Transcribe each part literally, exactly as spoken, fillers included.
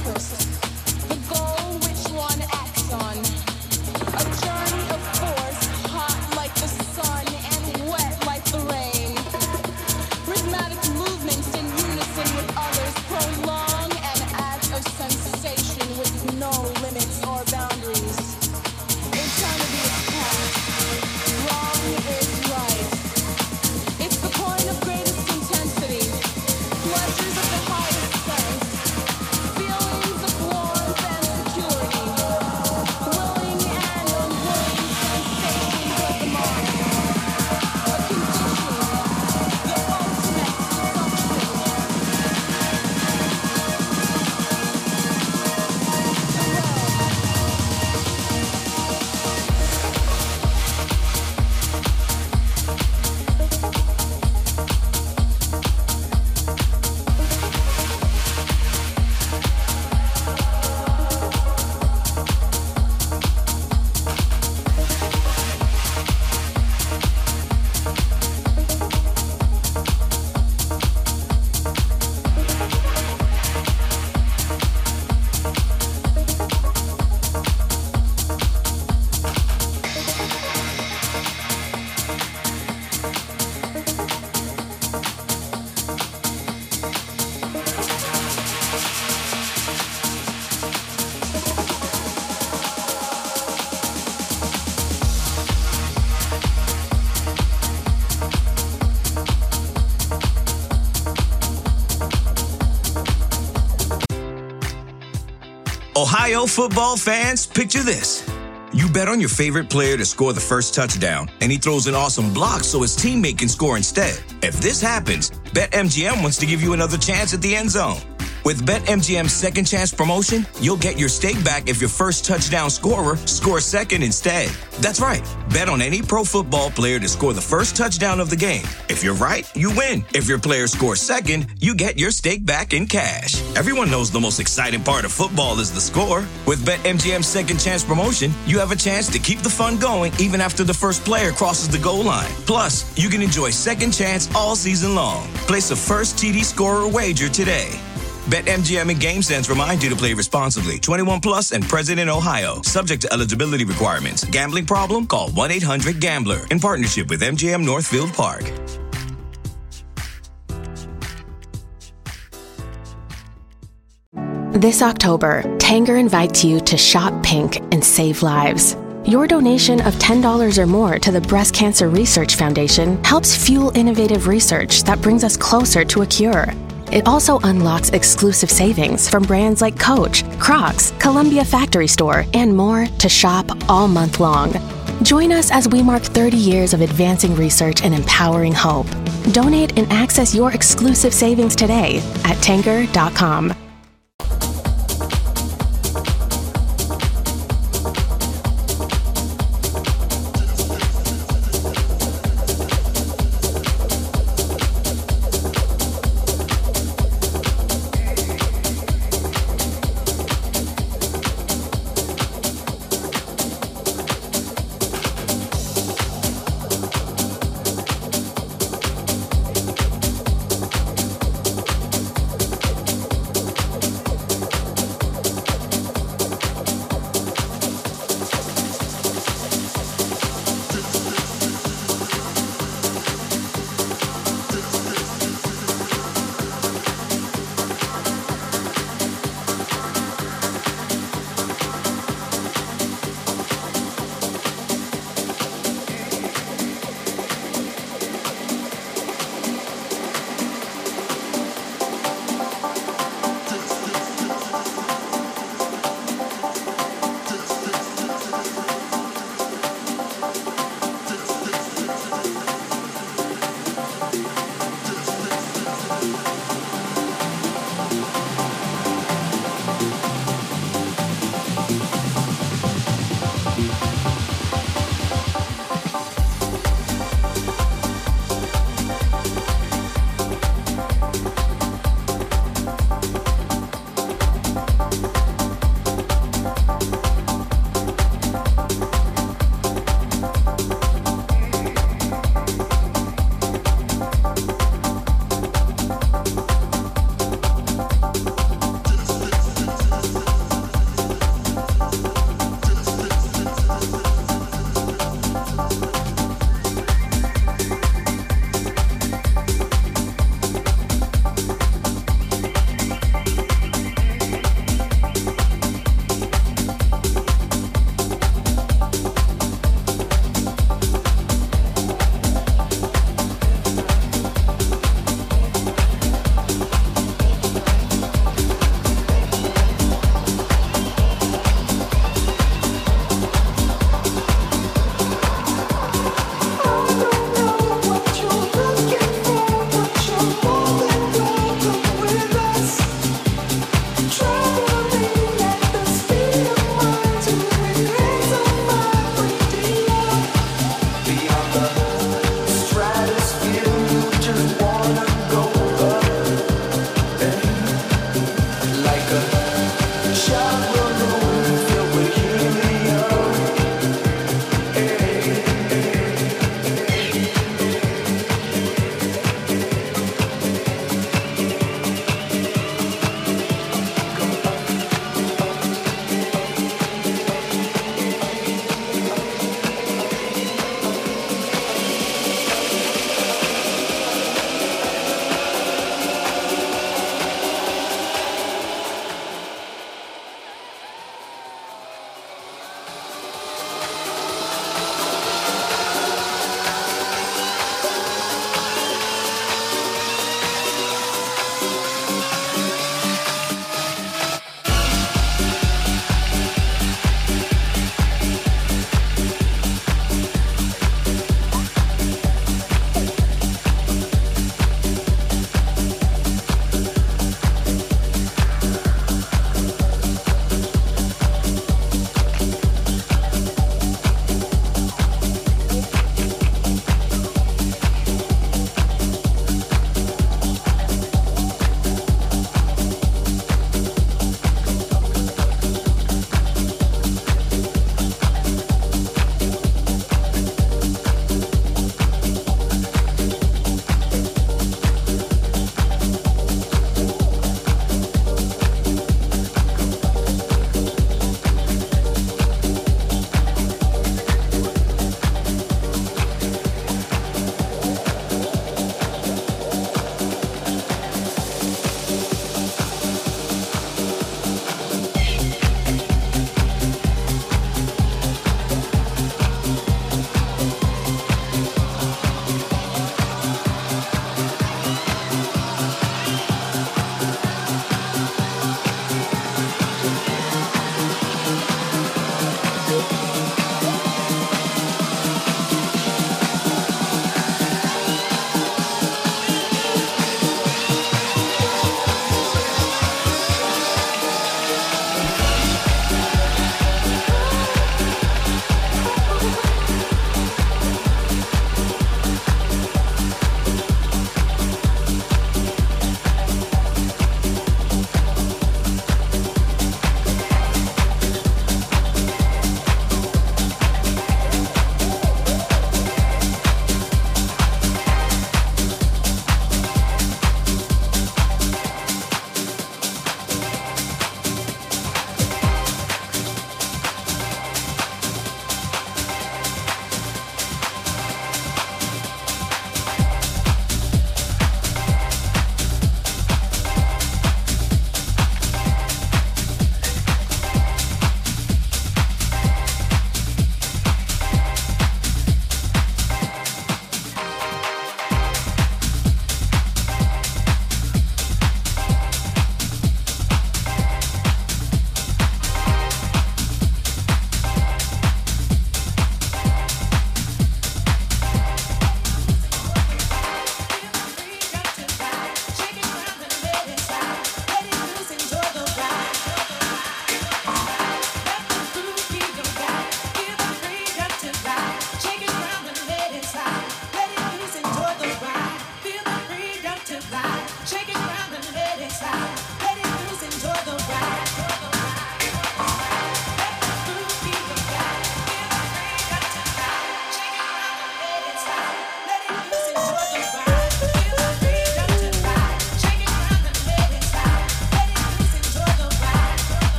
purpose, the goal which one acts on. A journey of force, hot like the sun and wet like the rain. Rhythmic movements in unison with others prolong an act of sensation with no limits or boundaries. Eternity is past. Wrong is right. It's the point of greatest intensity. Pleasures of the highest sense. Feelings of warmth and security. Willing and unwilling sensations of the mind. A condition. The ultimate substance. Ohio football fans, picture this. You bet on your favorite player to score the first touchdown, and he throws an awesome block so his teammate can score instead. If this happens, BetMGM wants to give you another chance at the end zone. With BetMGM's second chance promotion, you'll get your stake back if your first touchdown scorer scores second instead. That's right. Bet on any pro football player to score the first touchdown of the game. If you're right, you win. If your player scores second, you get your stake back in cash. Everyone knows the most exciting part of football is the score. With BetMGM's second chance promotion, you have a chance to keep the fun going even after the first player crosses the goal line. Plus, you can enjoy second chance all season long. Place a first T D scorer wager today. BetMGM and GameSense remind you to play responsibly. twenty-one plus and present in Ohio. Subject to eligibility requirements. Gambling problem? Call one eight hundred gambler. In partnership with M G M Northfield Park. This October, Tanger invites you to shop pink and save lives. Your donation of ten dollars or more to the Breast Cancer Research Foundation helps fuel innovative research that brings us closer to a cure. It also unlocks exclusive savings from brands like Coach, Crocs, Columbia Factory Store, and more to shop all month long. Join us as we mark thirty years of advancing research and empowering hope. Donate and access your exclusive savings today at tanger dot com.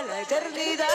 la eternidad.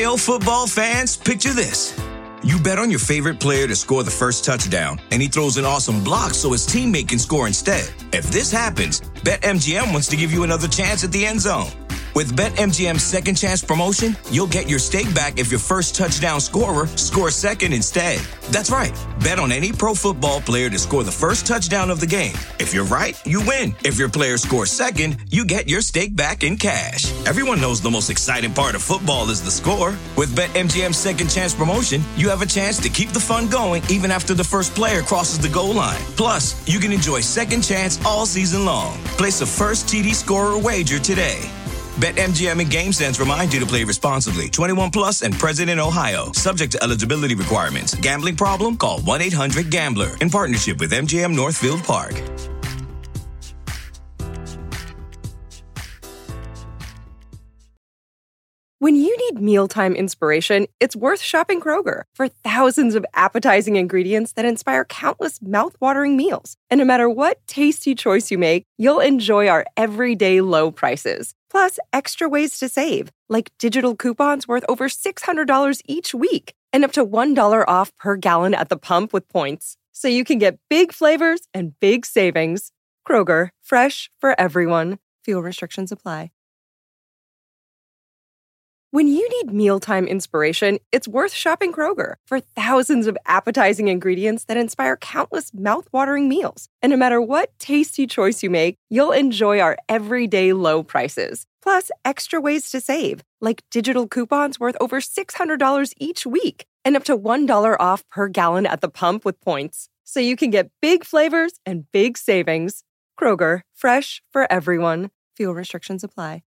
Ohio football fans, picture this. You bet on your favorite player to score the first touchdown, and he throws an awesome block so his teammate can score instead. If this happens, BetMGM wants to give you another chance at the end zone. With BetMGM's second chance promotion, you'll get your stake back if your first touchdown scorer scores second instead. That's right. Bet on any pro football player to score the first touchdown of the game. If you're right, you win. If your player scores second, you get your stake back in cash. Everyone knows the most exciting part of football is the score. With BetMGM's second chance promotion, you have a chance to keep the fun going even after the first player crosses the goal line. Plus, you can enjoy second chance all season long. Place a first T D scorer wager today. BetMGM and GameSense remind you to play responsibly. twenty-one plus and present in Ohio. Subject to eligibility requirements. Gambling problem? Call one eight hundred gambler in partnership with M G M Northfield Park. When you need mealtime inspiration, it's worth shopping Kroger for thousands of appetizing ingredients that inspire countless mouthwatering meals. And no matter what tasty choice you make, you'll enjoy our everyday low prices. Plus, extra ways to save, like digital coupons worth over six hundred dollars each week and up to one dollar off per gallon at the pump with points. So you can get big flavors and big savings. Kroger, fresh for everyone. Fuel restrictions apply. When you need mealtime inspiration, it's worth shopping Kroger for thousands of appetizing ingredients that inspire countless mouthwatering meals. And no matter what tasty choice you make, you'll enjoy our everyday low prices. Plus, extra ways to save, like digital coupons worth over six hundred dollars each week and up to one dollar off per gallon at the pump with points. So you can get big flavors and big savings. Kroger, fresh for everyone. Fuel restrictions apply.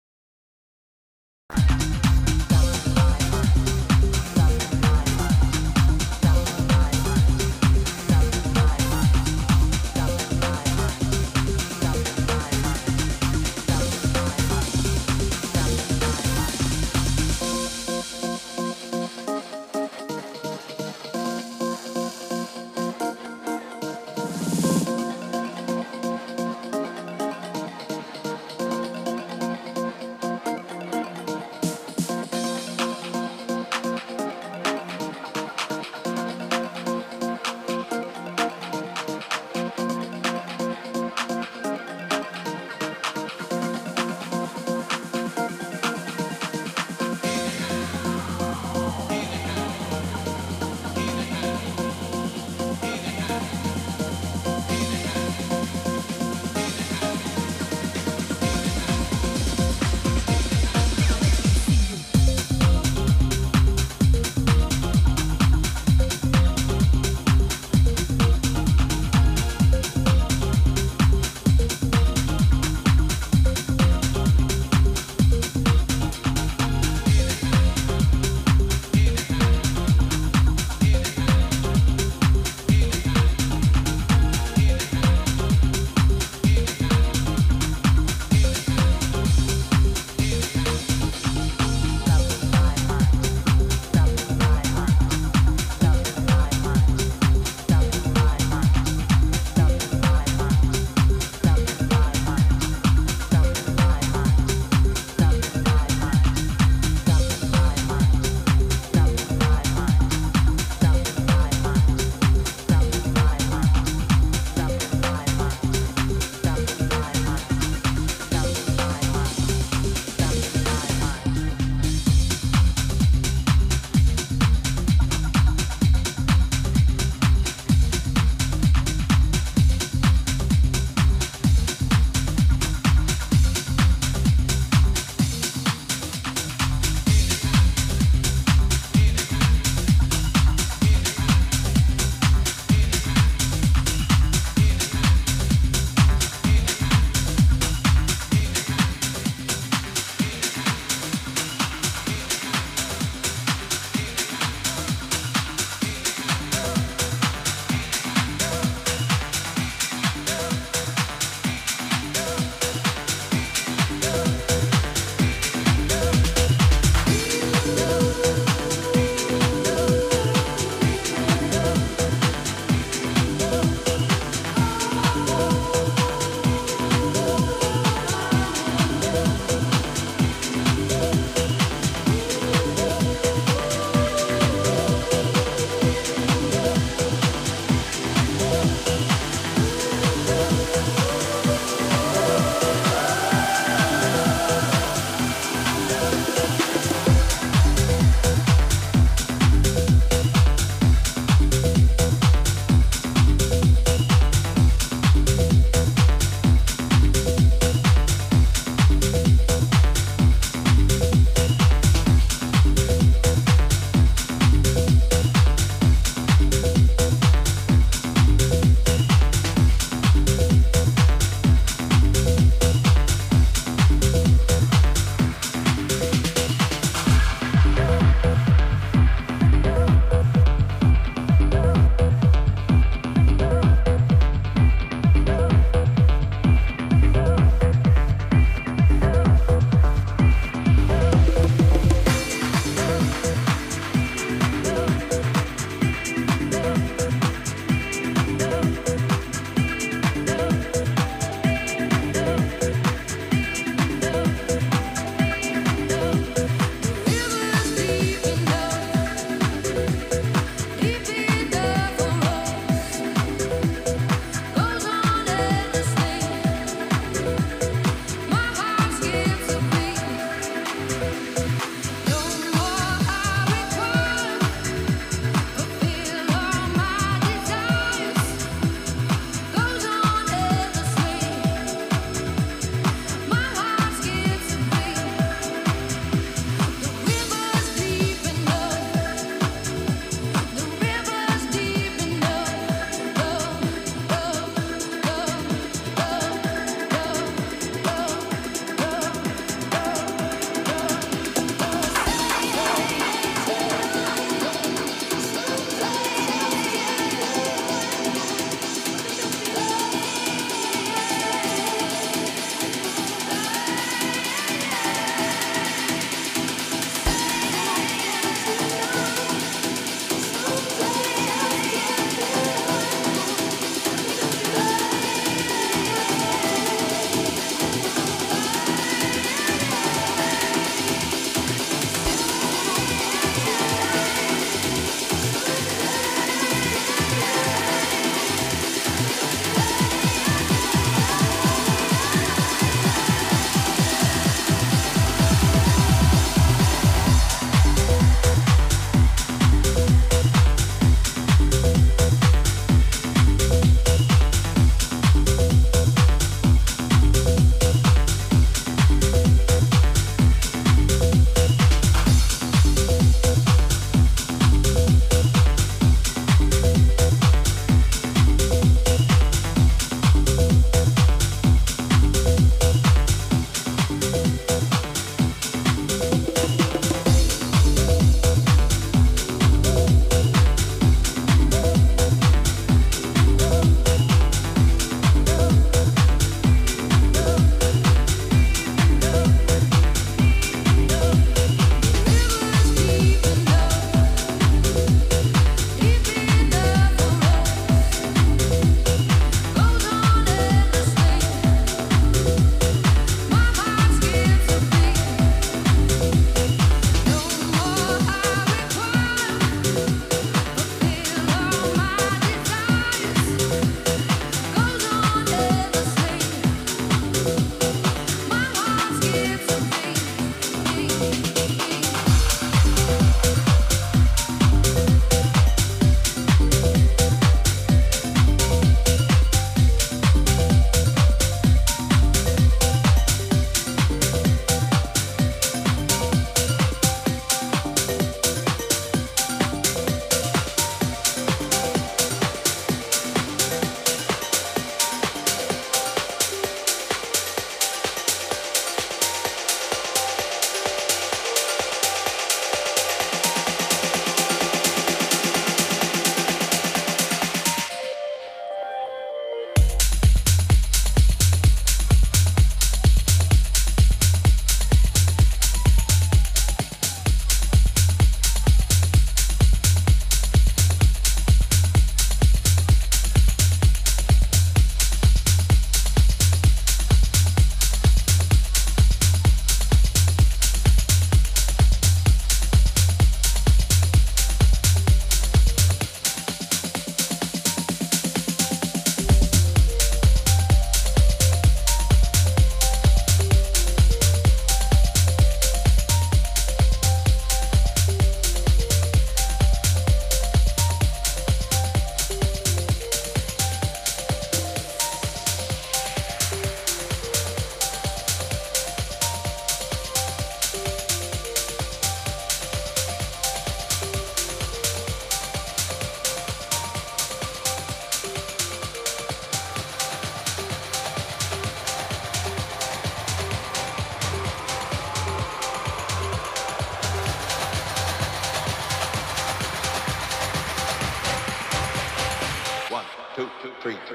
three, three.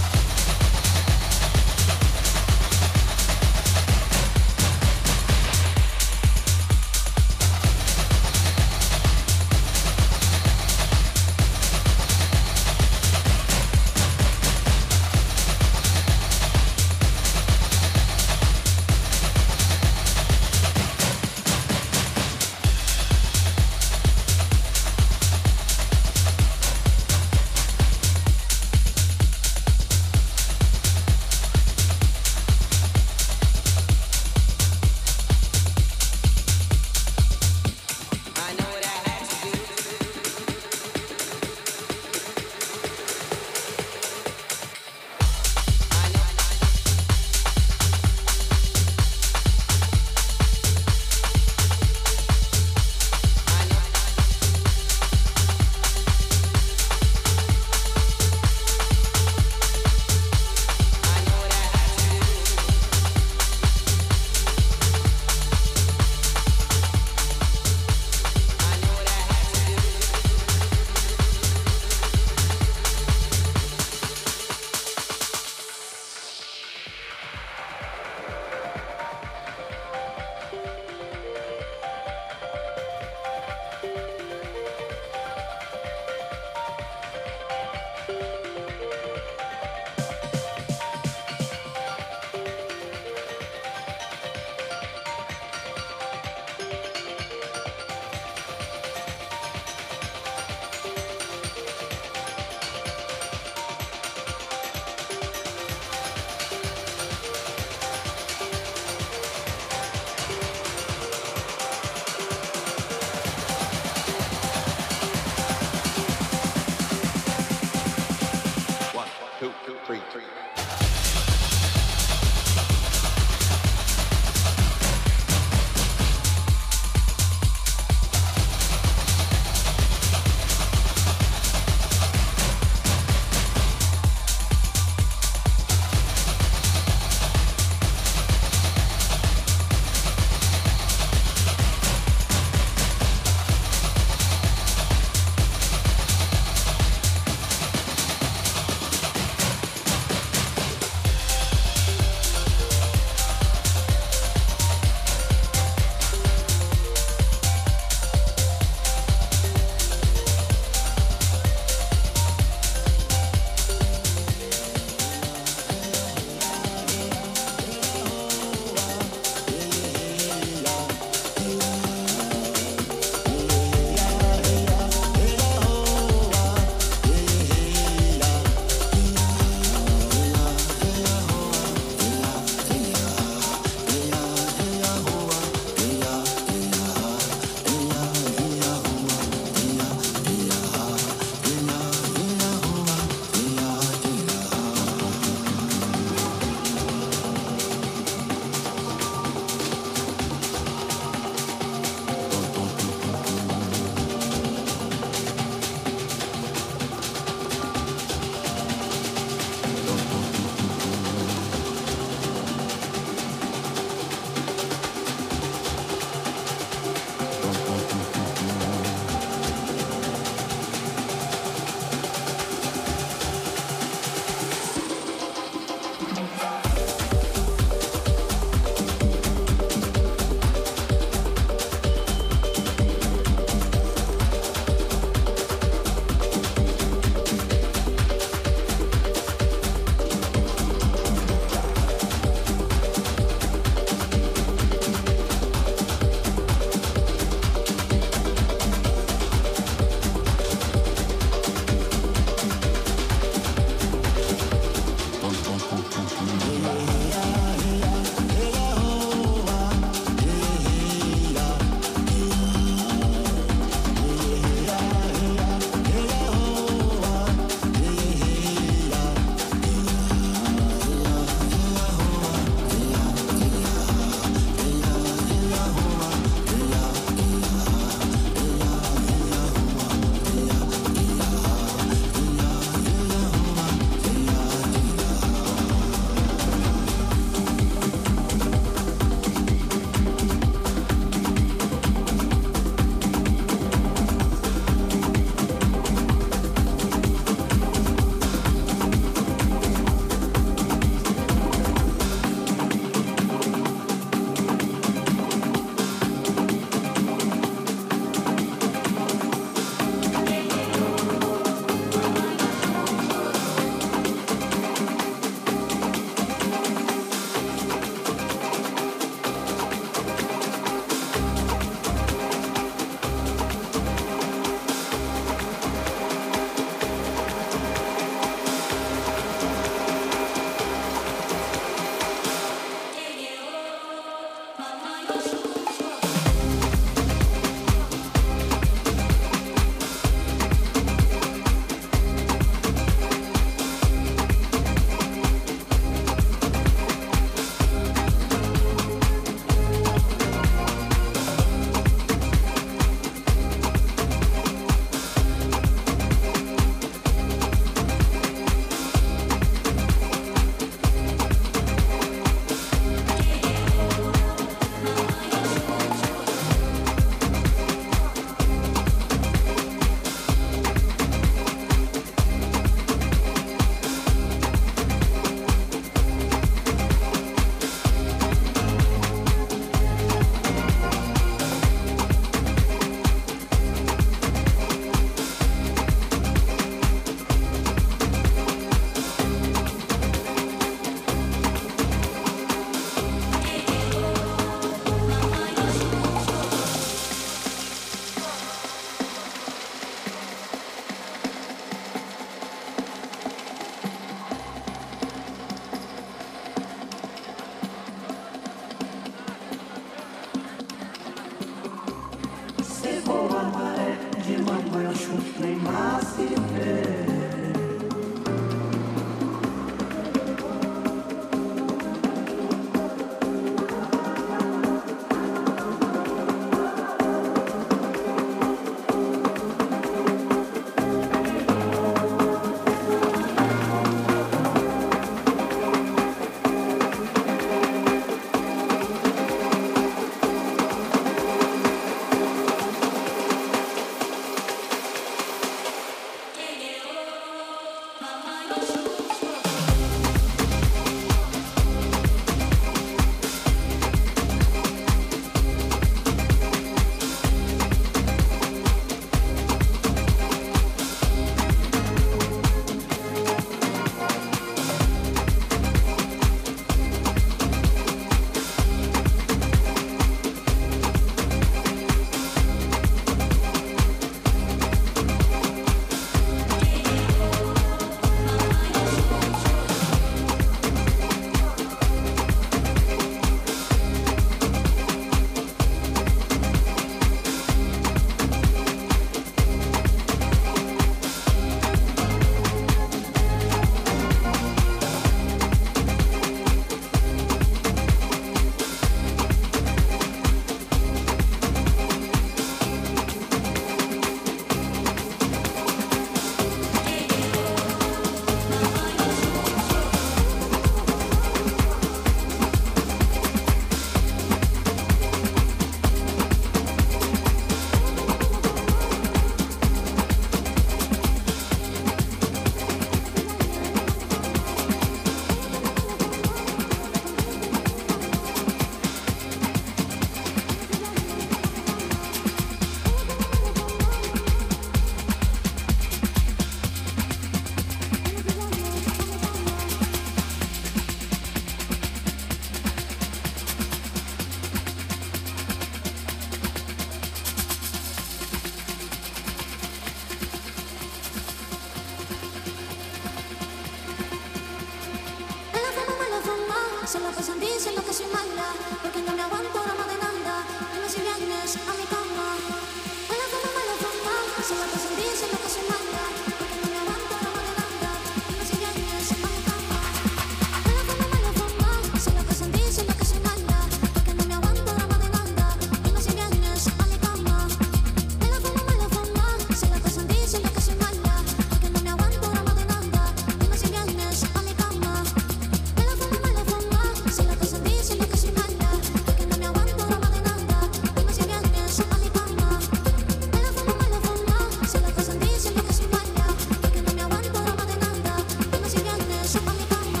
Solo que sentí, solo que soy mala, porque no me aguanto ahora más de nada. Dime si vienes a mi cama. Mala fama, mala fama. Solo que sentí, solo que soy mala, porque no me aguanto ahora más de nada. Dime si vienes a mi cama. Mala fama, mala fama. Solo que sentí, solo que soy mala, porque no me aguanto ahora más de nada. Dime si vienes a mi cama. Mala fama, mala fama. Solo que sentí, solo que soy mala, porque no me aguanto ahora más de nada. Dime si vienes a mi cama. Mala fama, mala fama. Solo que sentí, solo que soy mala, porque no me aguanto ahora más de nada. Dime si vienes a mi cama. Mala fama, mala fama. Solo que sentí, solo que soy mala, porque no me aguanto ahora más de nada. Dime si vienes a mi cama.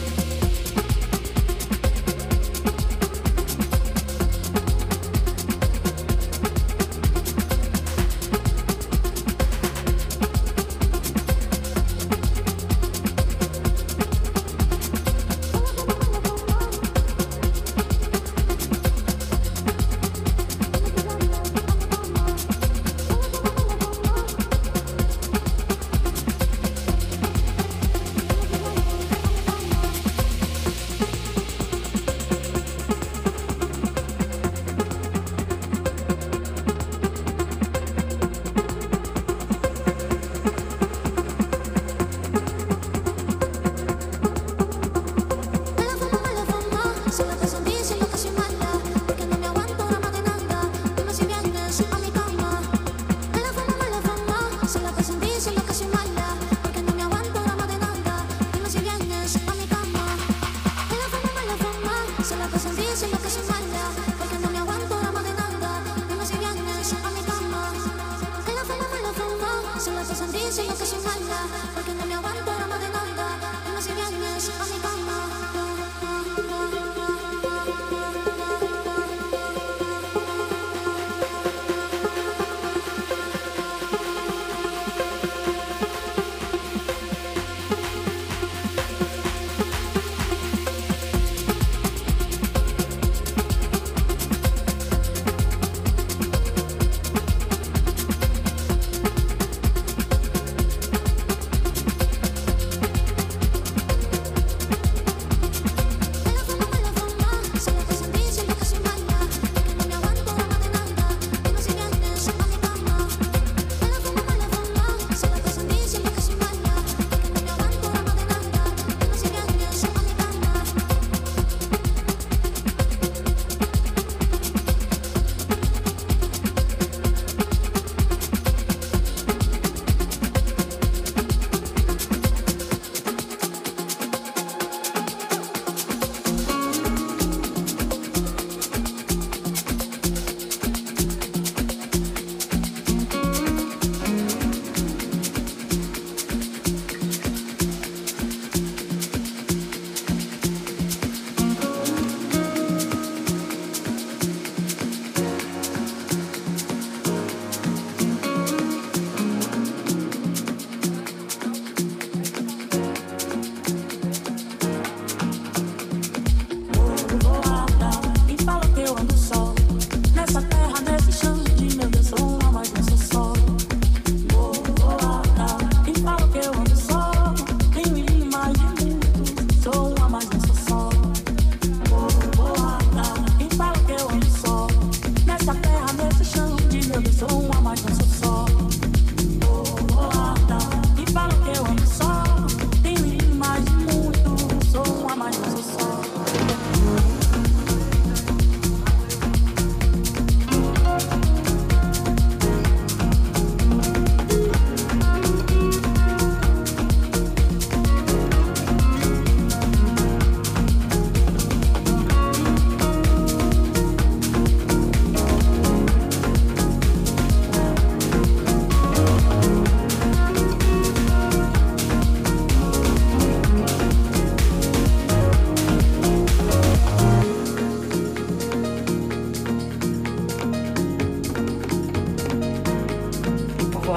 Mala fama, mala fama. Solo que sentí, solo que soy mala, porque no me aguanto ahora más de nada. Dime si vienes a mi cama. Mala fama, mala fama. Solo que sentí, solo que soy mala, porque no me aguanto ahora más de nada. Dime si vienes a mi cama. Mala fama, mala fama. Solo que sentí, solo que soy mala, porque no me aguanto ahora más de nada. Dime si vienes a mi cama. Mala fama, mala fama. Solo que sentí, solo que soy mala, porque no me aguanto ahora más de nada. Dime si vienes a mi cama.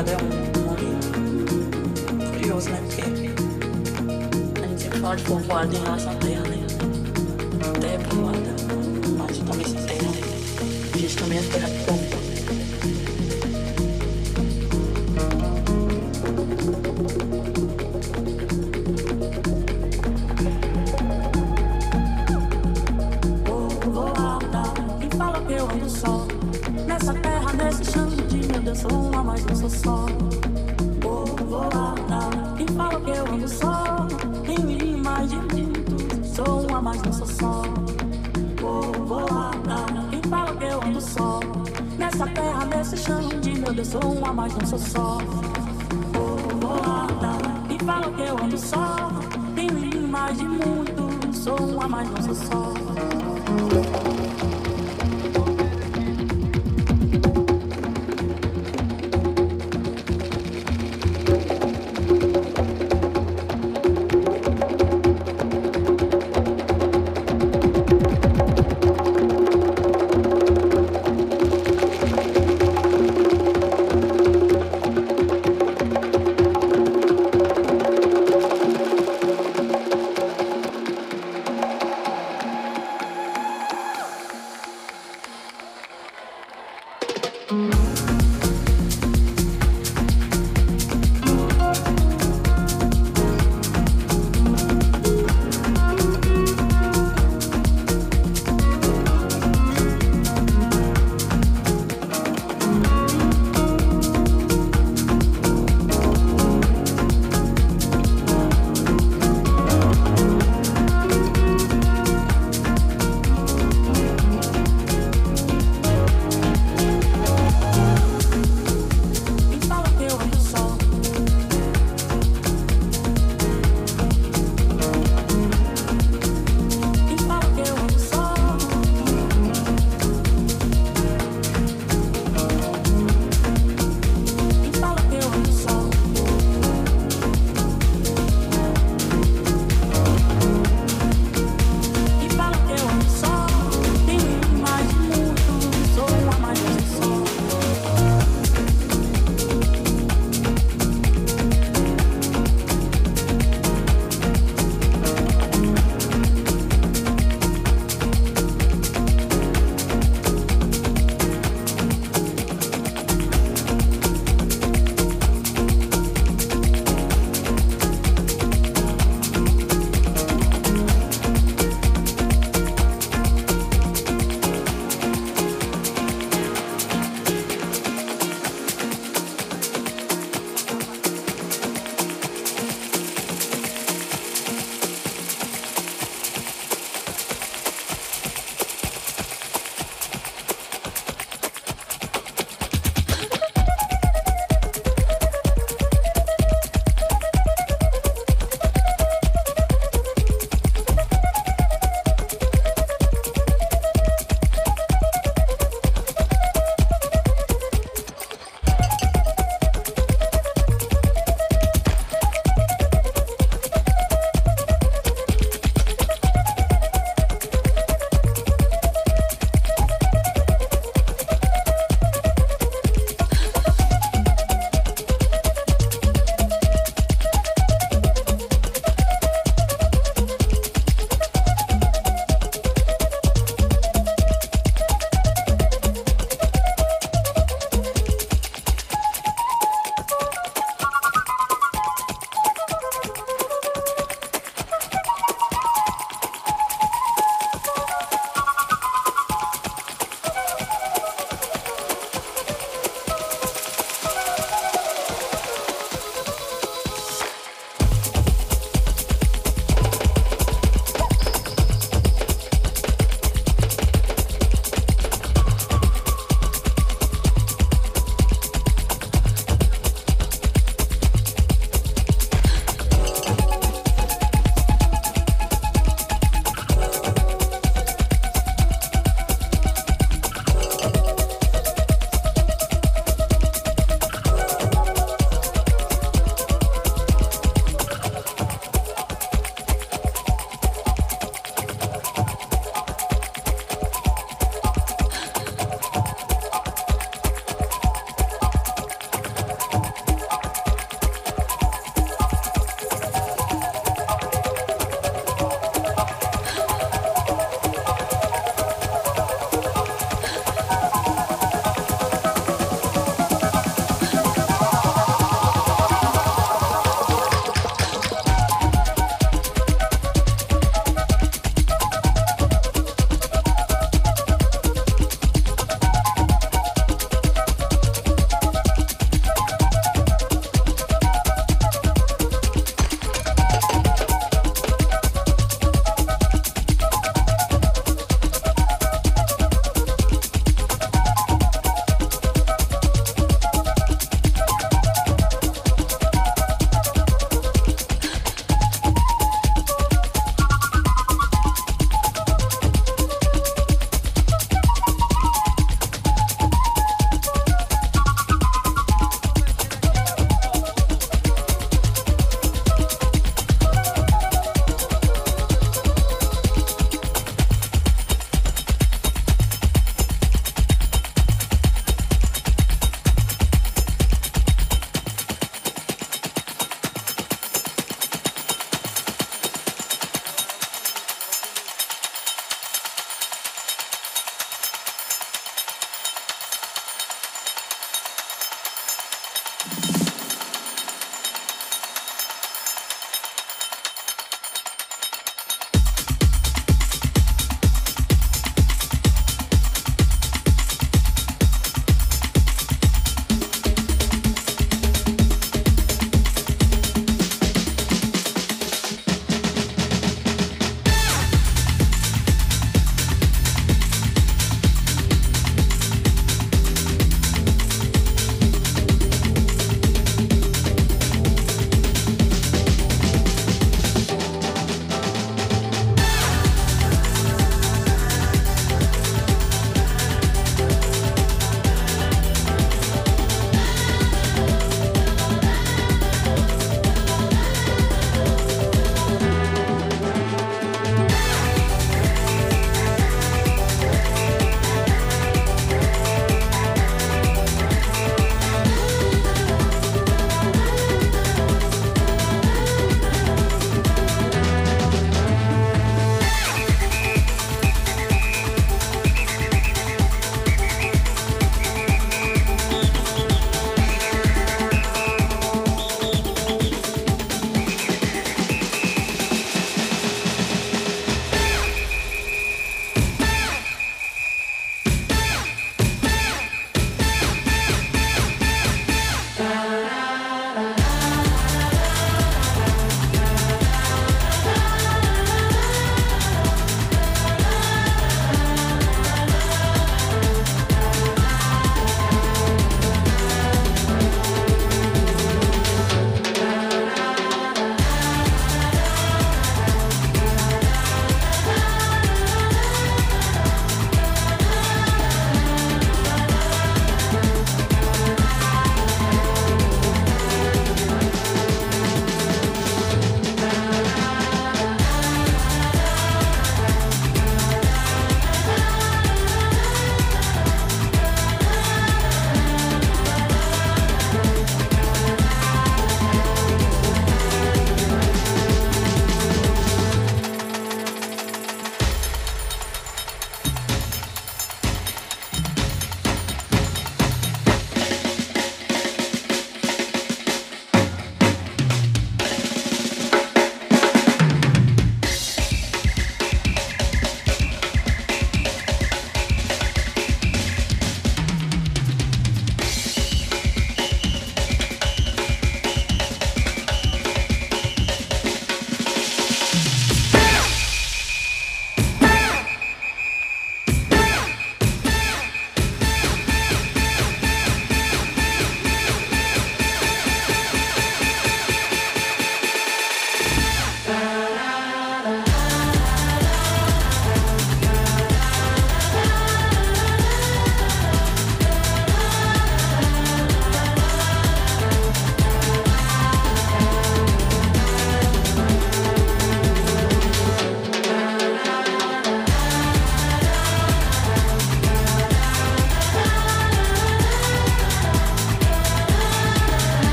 povoado é um nome curioso, né? Porque a gente sempre fala de povoado em relação à terra, né? Terra é povoada, mas também sem terra, né? A gente também é terra plana. Nessa terra, nesse chão de meu Deus, sou uma, mas não sou só. Vou voar, quem fala que eu ando só, tem mim mais de muito, sou uma, mas não sou só. Vou voar, quem fala que eu ando só. Nessa terra, nesse chão de meu Deus, sou uma, mas não sou só. Vou voar, quem fala que eu ando só, tem mim mais de muito, sou uma, mas não sou só.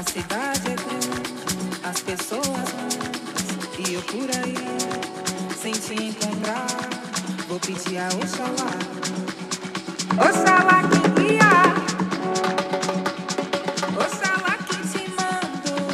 cidade é grande, as pessoas muitas, e eu por aí, sem te encontrar, vou pedir a Oxalá. Oxalá que guia, Oxalá que te mandou.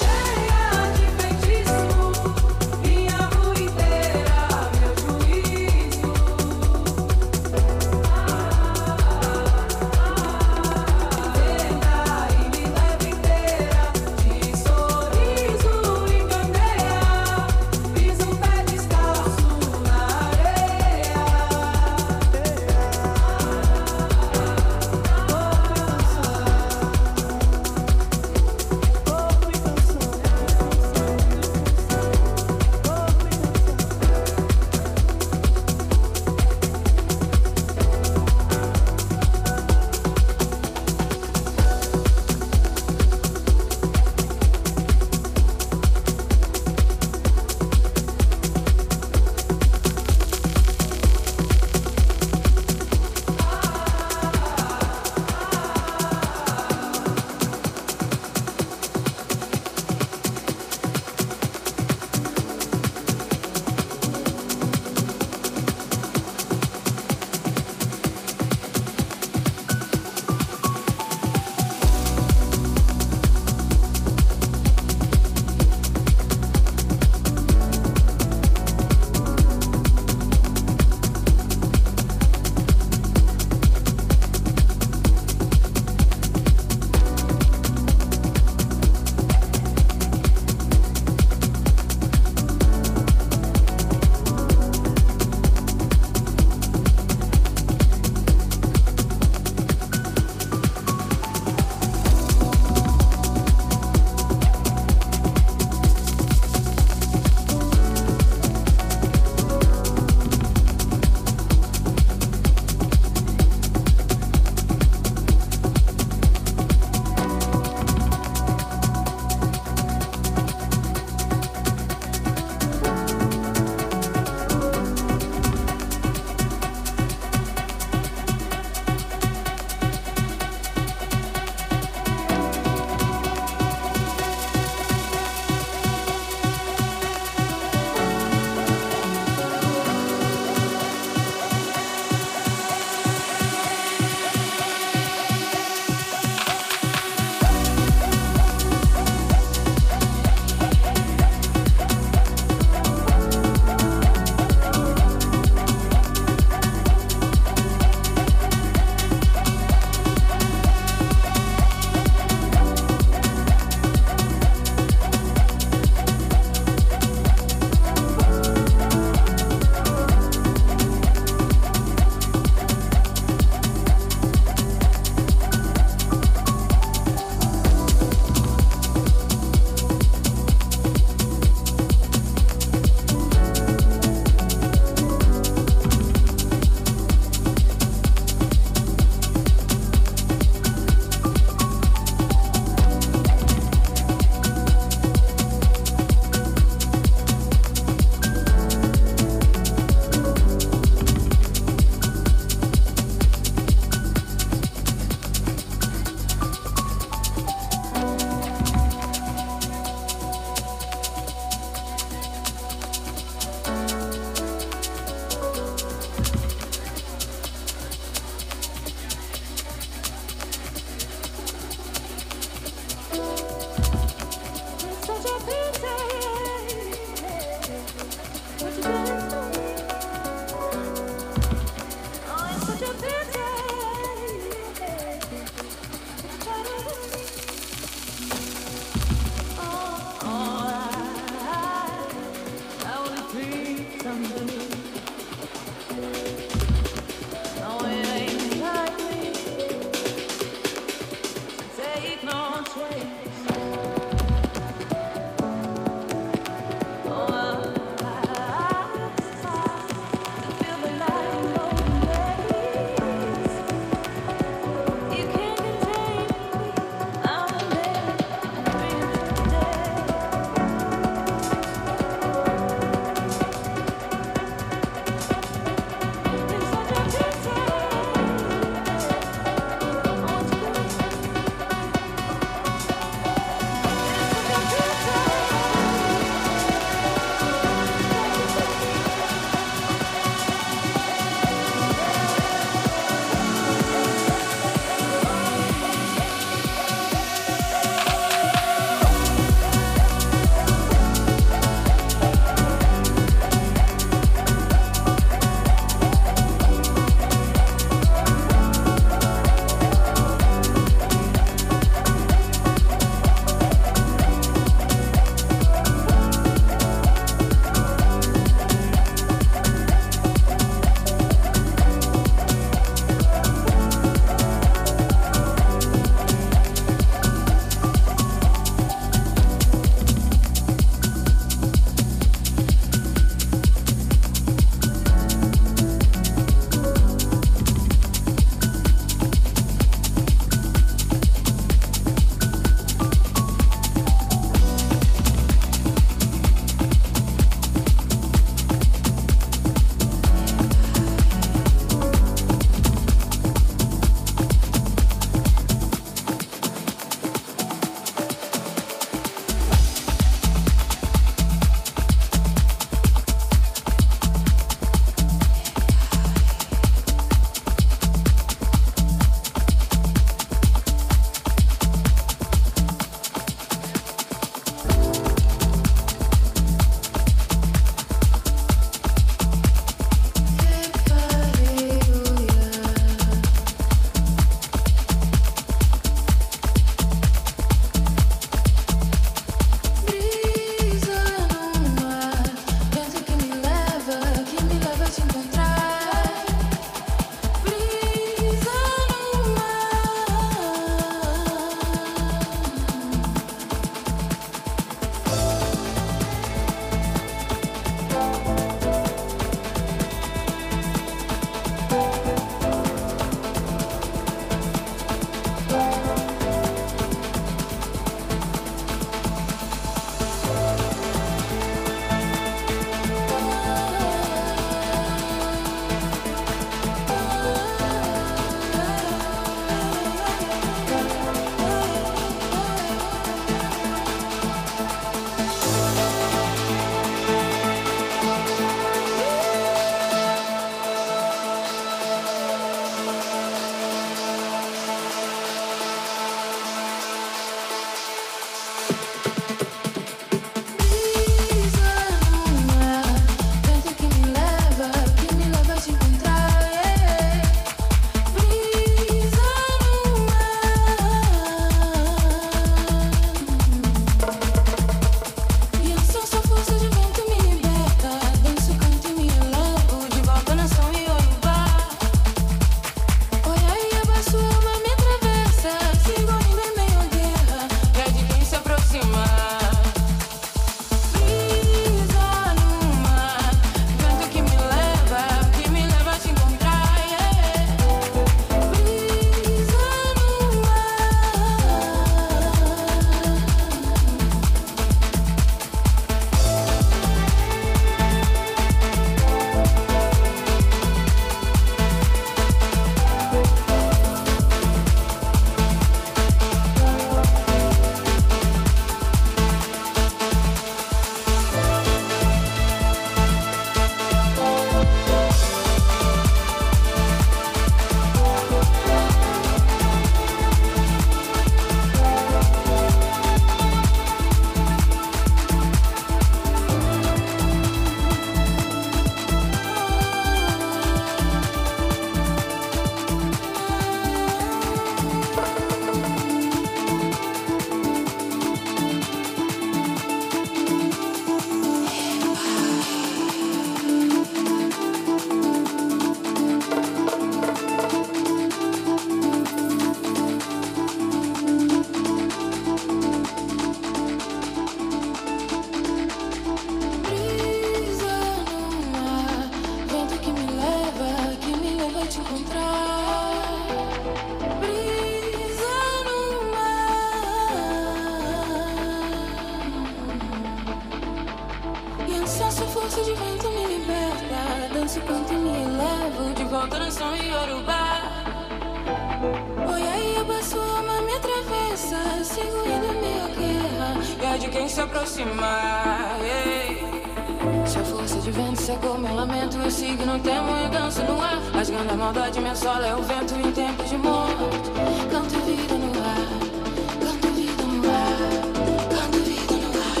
Só sua força de vento me liberta. Danço, canto e me elevo de volta no som e Yorubá. Oi, aí eu passo uma me atravessa. Sigo indo meio guerra. E é de quem se aproximar. Ei. Se a força de vento secou meu lamento, eu sigo no temo e danço no ar. Rasgando a maldade, minha sola é o vento em tempo de morte. Canto vida no ar, canto vida no ar, canto vida no ar.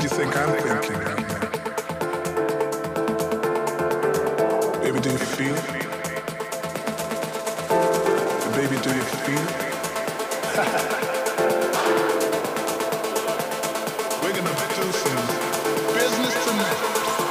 think I'm thinking right now? Baby, do you feel it? Baby, do you feel it? We're gonna do some business tonight.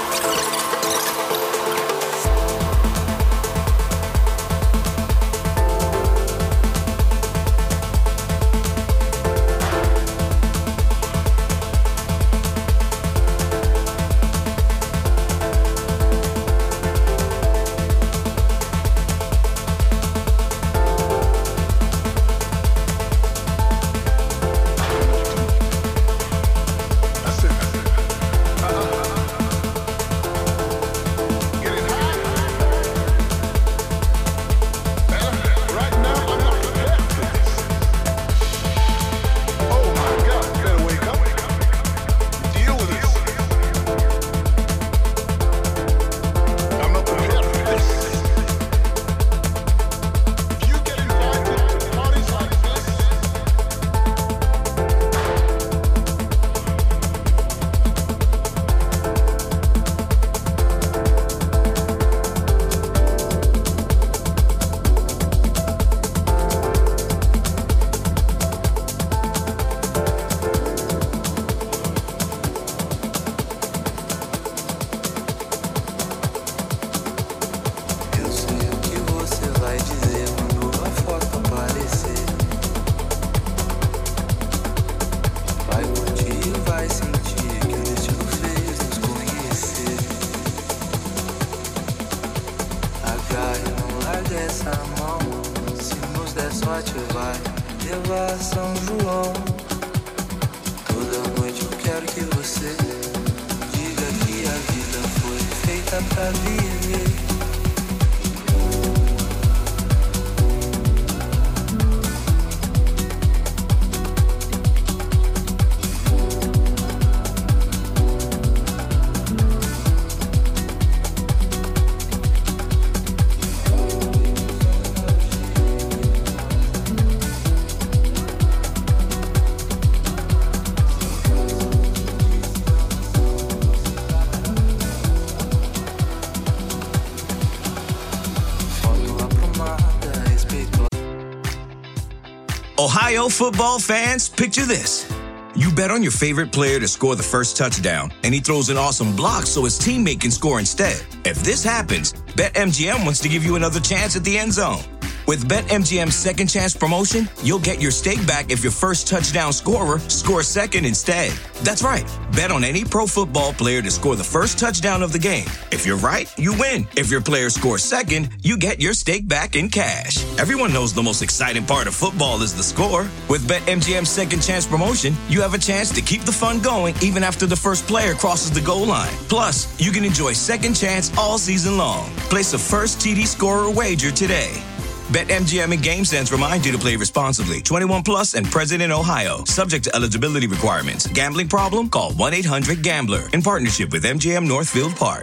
Ohio football fans, picture this. You bet on your favorite player to score the first touchdown, and he throws an awesome block so his teammate can score instead. If this happens, BetMGM wants to give you another chance at the end zone. With BetMGM's Second Chance promotion, you'll get your stake back if your first touchdown scorer scores second instead. That's right. Bet on any pro football player to score the first touchdown of the game. If you're right, you win. If your player scores second, you get your stake back in cash. Everyone knows the most exciting part of football is the score. With BetMGM's Second Chance promotion, you have a chance to keep the fun going even after the first player crosses the goal line. Plus, you can enjoy Second Chance all season long. Place a first T D scorer wager today. BetMGM and GameSense remind you to play responsibly. twenty-one plus and present in Ohio. Subject to eligibility requirements. Gambling problem? Call one eight hundred gambler. In partnership with M G M Northfield Park.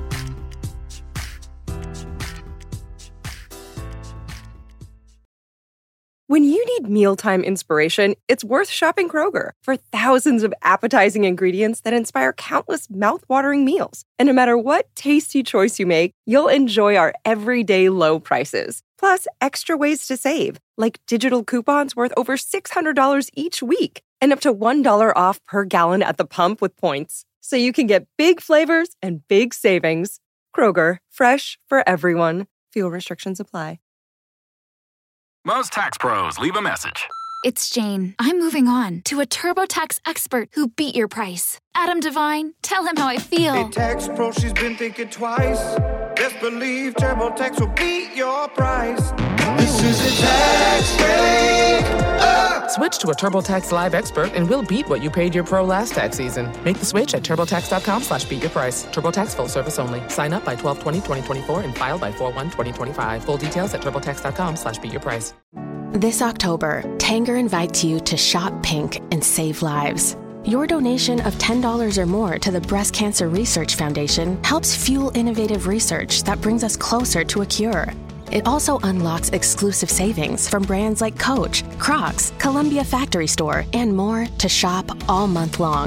When you need mealtime inspiration, it's worth shopping Kroger. For thousands of appetizing ingredients that inspire countless mouthwatering meals. And no matter what tasty choice you make, you'll enjoy our everyday low prices. Plus, extra ways to save, like digital coupons worth over six hundred dollars each week and up to one dollar off per gallon at the pump with points. So you can get big flavors and big savings. Kroger, fresh for everyone. Fuel restrictions apply. Most tax pros leave a message. It's Jane. I'm moving on to a TurboTax expert who beat your price. Adam Devine, tell him how I feel. Hey, tax pro, she's been thinking twice. Best believe TurboTax will beat your price. This is a tax break. Uh. Switch to a TurboTax Live expert and we'll beat what you paid your pro last tax season. Make the switch at TurboTax.com slash beat your price. TurboTax full service only. Sign up by twelve twenty twenty twenty-four and file by four one twenty twenty-five. Full details at TurboTax.com slash beat your price. This October, Tanger invites you to shop pink and save lives. Your donation of ten dollars or more to the Breast Cancer Research Foundation helps fuel innovative research that brings us closer to a cure. It also unlocks exclusive savings from brands like Coach, Crocs, Columbia Factory Store, and more to shop all month long.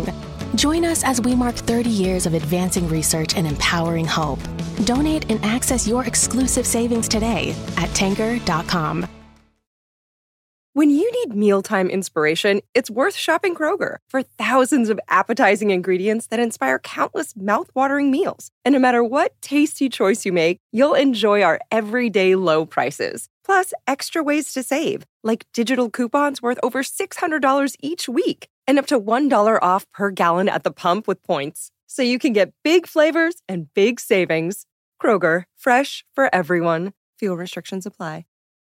Join us as we mark thirty years of advancing research and empowering hope. Donate and access your exclusive savings today at Tanger dot com. When you need mealtime inspiration, it's worth shopping Kroger for thousands of appetizing ingredients that inspire countless mouth-watering meals. And no matter what tasty choice you make, you'll enjoy our everyday low prices. Plus, extra ways to save, like digital coupons worth over six hundred dollars each week and up to one dollar off per gallon at the pump with points. So you can get big flavors and big savings. Kroger, fresh for everyone. Fuel restrictions apply.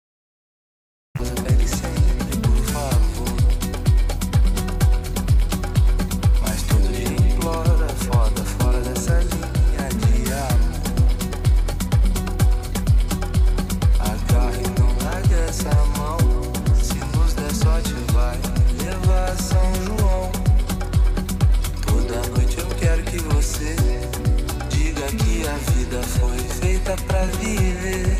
Pra viver.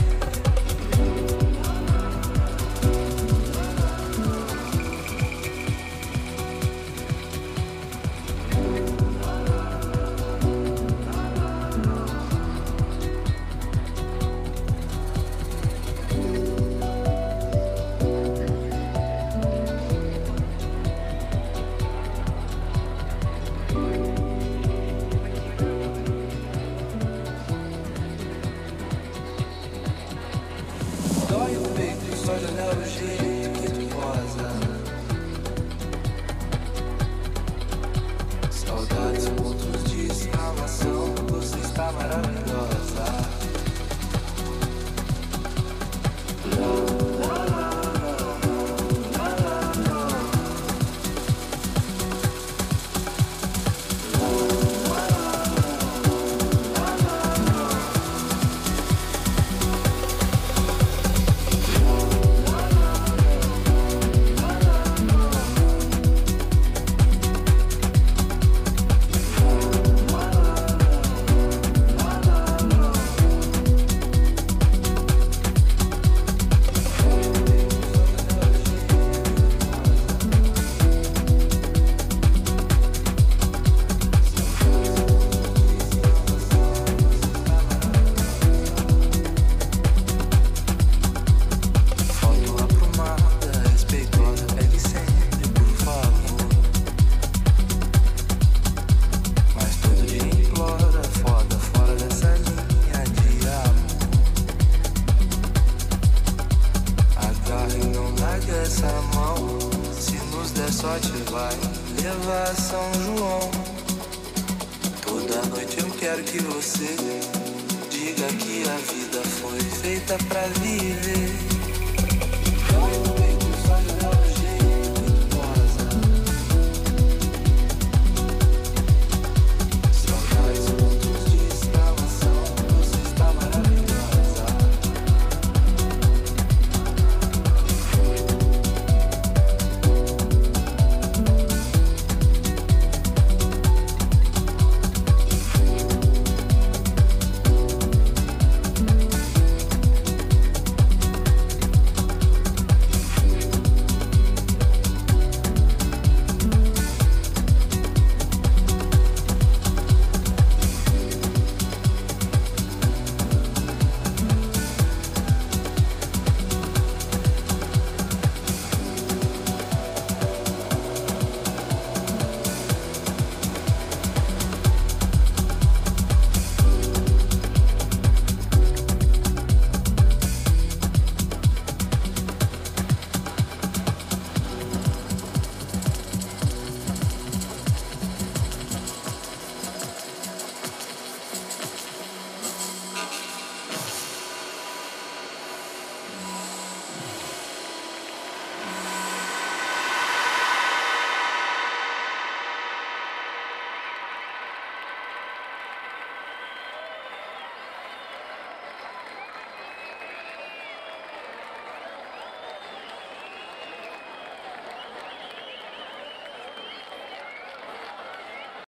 São João. Toda noite eu quero que você diga que a vida foi feita pra viver.